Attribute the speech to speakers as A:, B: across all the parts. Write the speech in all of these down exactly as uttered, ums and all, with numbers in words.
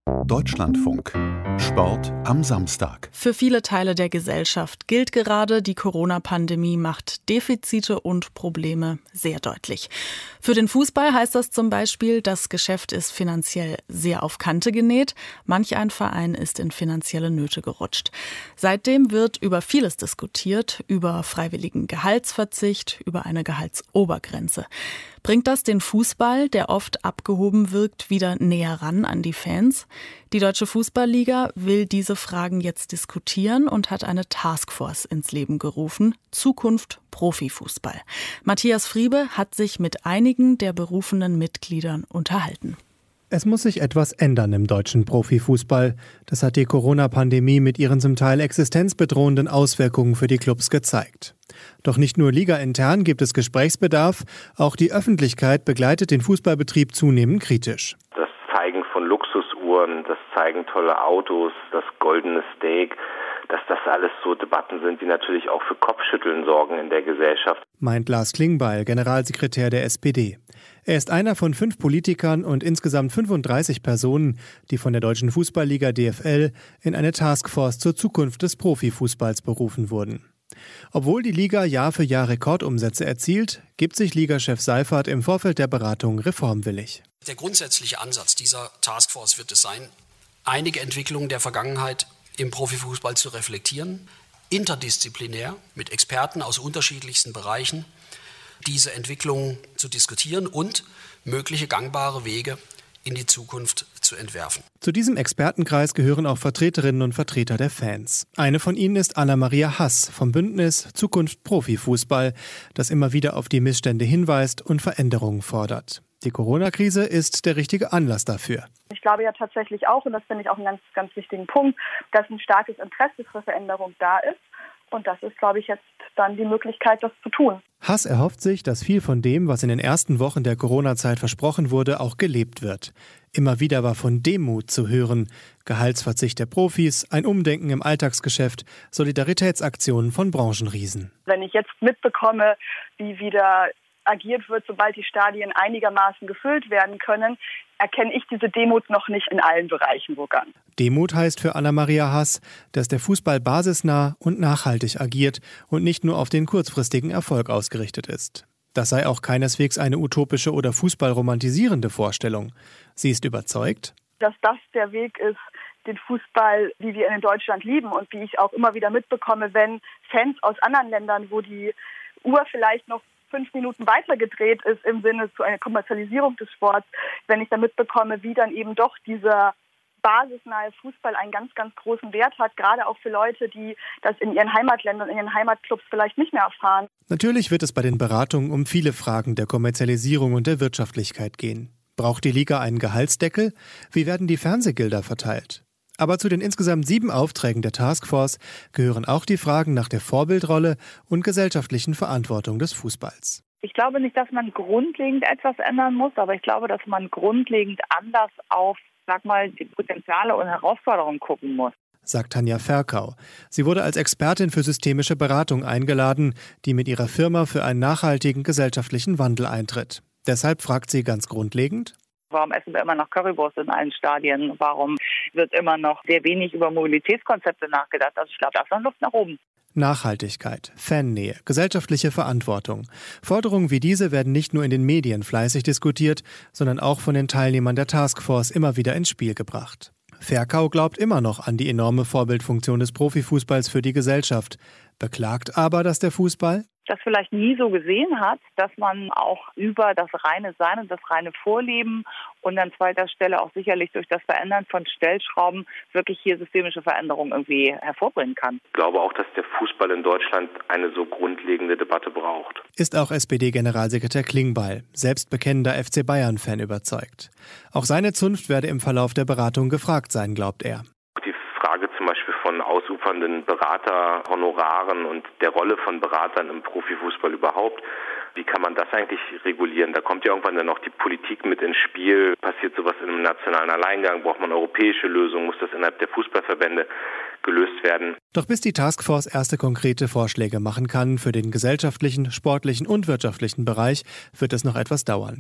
A: Deutschlandfunk. Sport am Samstag.
B: Für viele Teile der Gesellschaft gilt gerade, die Corona-Pandemie macht Defizite und Probleme sehr deutlich. Für den Fußball heißt das zum Beispiel, das Geschäft ist finanziell sehr auf Kante genäht. Manch ein Verein ist in finanzielle Nöte gerutscht. Seitdem wird über vieles diskutiert, über freiwilligen Gehaltsverzicht, über eine Gehaltsobergrenze. Bringt das den Fußball, der oft abgehoben wirkt, wieder näher ran an die Fans? Die Deutsche Fußballliga will diese Fragen jetzt diskutieren und hat eine Taskforce ins Leben gerufen. Zukunft Profifußball. Matthias Friebe hat sich mit einigen der berufenen Mitgliedern unterhalten.
C: Es muss sich etwas ändern im deutschen Profifußball. Das hat die Corona-Pandemie mit ihren zum Teil existenzbedrohenden Auswirkungen für die Clubs gezeigt. Doch nicht nur ligaintern gibt es Gesprächsbedarf, auch die Öffentlichkeit begleitet den Fußballbetrieb zunehmend kritisch.
D: Das Zeigen von Luxusuhren, das Zeigen toller Autos, das goldene Steak, dass das alles so Debatten sind, die natürlich auch für Kopfschütteln sorgen in der Gesellschaft.
C: Meint Lars Klingbeil, Generalsekretär der S P D. Er ist einer von fünf Politikern und insgesamt fünfunddreißig Personen, die von der Deutschen Fußballliga D F L in eine Taskforce zur Zukunft des Profifußballs berufen wurden. Obwohl die Liga Jahr für Jahr Rekordumsätze erzielt, gibt sich Ligachef Seifert im Vorfeld der Beratung reformwillig.
E: Der grundsätzliche Ansatz dieser Taskforce wird es sein, einige Entwicklungen der Vergangenheit im Profifußball zu reflektieren, interdisziplinär mit Experten aus unterschiedlichsten Bereichen diese Entwicklungen zu diskutieren und mögliche gangbare Wege in die Zukunft zu entwerfen.
C: Zu diesem Expertenkreis gehören auch Vertreterinnen und Vertreter der Fans. Eine von ihnen ist Anna-Maria Hass vom Bündnis Zukunft Profifußball, das immer wieder auf die Missstände hinweist und Veränderungen fordert. Die Corona-Krise ist der richtige Anlass dafür.
F: Ich glaube ja tatsächlich auch, und das finde ich auch einen ganz, ganz wichtigen Punkt, dass ein starkes Interesse für Veränderung da ist. Und das ist, glaube ich, jetzt dann die Möglichkeit, das zu tun.
C: Hass erhofft sich, dass viel von dem, was in den ersten Wochen der Corona-Zeit versprochen wurde, auch gelebt wird. Immer wieder war von Demut zu hören. Gehaltsverzicht der Profis, ein Umdenken im Alltagsgeschäft, Solidaritätsaktionen von Branchenriesen.
F: Wenn ich jetzt mitbekomme, wie wieder agiert wird, sobald die Stadien einigermaßen gefüllt werden können, erkenne ich diese Demut noch nicht in allen Bereichen sogar.
C: Demut heißt für Anna-Maria Hass, dass der Fußball basisnah und nachhaltig agiert und nicht nur auf den kurzfristigen Erfolg ausgerichtet ist. Das sei auch keineswegs eine utopische oder fußballromantisierende Vorstellung. Sie ist überzeugt,
F: dass das der Weg ist, den Fußball, wie wir ihn in Deutschland lieben und wie ich auch immer wieder mitbekomme, wenn Fans aus anderen Ländern, wo die Uhr vielleicht noch fünf Minuten weiter gedreht ist im Sinne zu einer Kommerzialisierung des Sports, wenn ich dann mitbekomme, wie dann eben doch dieser basisnahe Fußball einen ganz, ganz großen Wert hat, gerade auch für Leute, die das in ihren Heimatländern, in ihren Heimatclubs vielleicht nicht mehr erfahren.
C: Natürlich wird es bei den Beratungen um viele Fragen der Kommerzialisierung und der Wirtschaftlichkeit gehen. Braucht die Liga einen Gehaltsdeckel? Wie werden die Fernsehgelder verteilt? Aber zu den insgesamt sieben Aufträgen der Taskforce gehören auch die Fragen nach der Vorbildrolle und gesellschaftlichen Verantwortung des Fußballs.
G: Ich glaube nicht, dass man grundlegend etwas ändern muss, aber ich glaube, dass man grundlegend anders auf, sag mal, die Potenziale und Herausforderungen gucken muss,
C: sagt Tanja Ferkau. Sie wurde als Expertin für systemische Beratung eingeladen, die mit ihrer Firma für einen nachhaltigen gesellschaftlichen Wandel eintritt. Deshalb fragt sie ganz grundlegend:
G: Warum essen wir immer noch Currywurst in allen Stadien? Warum wird immer noch sehr wenig über Mobilitätskonzepte nachgedacht? Also ich glaube, da ist noch Luft nach oben.
C: Nachhaltigkeit, Fannähe, gesellschaftliche Verantwortung. Forderungen wie diese werden nicht nur in den Medien fleißig diskutiert, sondern auch von den Teilnehmern der Taskforce immer wieder ins Spiel gebracht. Ferkau glaubt immer noch an die enorme Vorbildfunktion des Profifußballs für die Gesellschaft, beklagt aber, dass der Fußball
G: das vielleicht nie so gesehen hat, dass man auch über das reine Sein und das reine Vorleben und an zweiter Stelle auch sicherlich durch das Verändern von Stellschrauben wirklich hier systemische Veränderungen irgendwie hervorbringen kann.
D: Ich glaube auch, dass der Fußball in Deutschland eine so grundlegende Debatte braucht.
C: Ist auch S P D-Generalsekretär Klingbeil, selbst bekennender F C Bayern-Fan, überzeugt. Auch seine Zunft werde im Verlauf der Beratung gefragt sein, glaubt er.
D: Frage zum Beispiel von ausufernden Beraterhonoraren und der Rolle von Beratern im Profifußball überhaupt. Wie kann man das eigentlich regulieren? Da kommt ja irgendwann dann noch die Politik mit ins Spiel. Passiert sowas in einem nationalen Alleingang? Braucht man europäische Lösungen? Muss das innerhalb der Fußballverbände gelöst werden?
C: Doch bis die Taskforce erste konkrete Vorschläge machen kann für den gesellschaftlichen, sportlichen und wirtschaftlichen Bereich, wird es noch etwas dauern.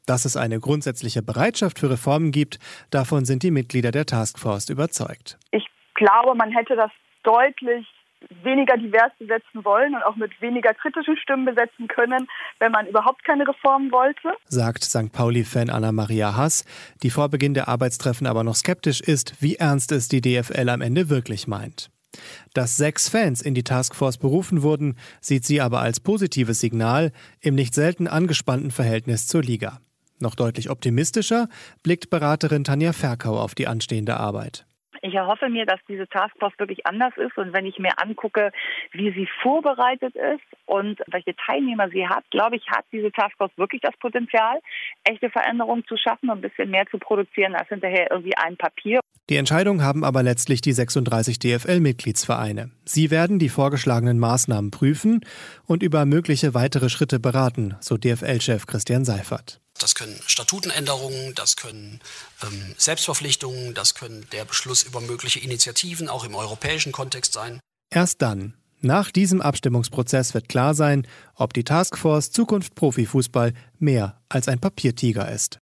C: Dass es eine grundsätzliche Bereitschaft für Reformen gibt, davon sind die Mitglieder der Taskforce überzeugt.
F: Ich glaube, man hätte das deutlich weniger divers besetzen wollen und auch mit weniger kritischen Stimmen besetzen können, wenn man überhaupt keine Reformen wollte.
C: Sagt Sankt Pauli-Fan Anna-Maria Hass, die vor Beginn der Arbeitstreffen aber noch skeptisch ist, wie ernst es die D F L am Ende wirklich meint. Dass sechs Fans in die Taskforce berufen wurden, sieht sie aber als positives Signal im nicht selten angespannten Verhältnis zur Liga. Noch deutlich optimistischer blickt Beraterin Tanja Ferkau auf die anstehende Arbeit.
G: Ich erhoffe mir, dass diese Taskforce wirklich anders ist. Und wenn ich mir angucke, wie sie vorbereitet ist und welche Teilnehmer sie hat, glaube ich, hat diese Taskforce wirklich das Potenzial, echte Veränderungen zu schaffen und ein bisschen mehr zu produzieren als hinterher irgendwie ein Papier.
C: Die Entscheidung haben aber letztlich die sechsunddreißig D F L-Mitgliedsvereine. Sie werden die vorgeschlagenen Maßnahmen prüfen und über mögliche weitere Schritte beraten, so D F L-Chef Christian Seifert.
E: Das können Statutenänderungen, das können ähm, Selbstverpflichtungen, das können der Beschluss über mögliche Initiativen auch im europäischen Kontext sein.
C: Erst dann, nach diesem Abstimmungsprozess, wird klar sein, ob die Taskforce Zukunft Profifußball mehr als ein Papiertiger ist.